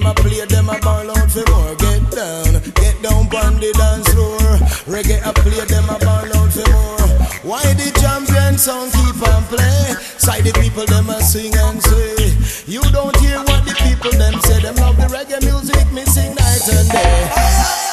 a play, them a ball out for more. Get down on the dance floor. Reggae a play, them a ball out for more. Why the champion sound keep on play? Side the people them a sing and say. You don't hear what the people them say. Them love the reggae music, me sing night and day.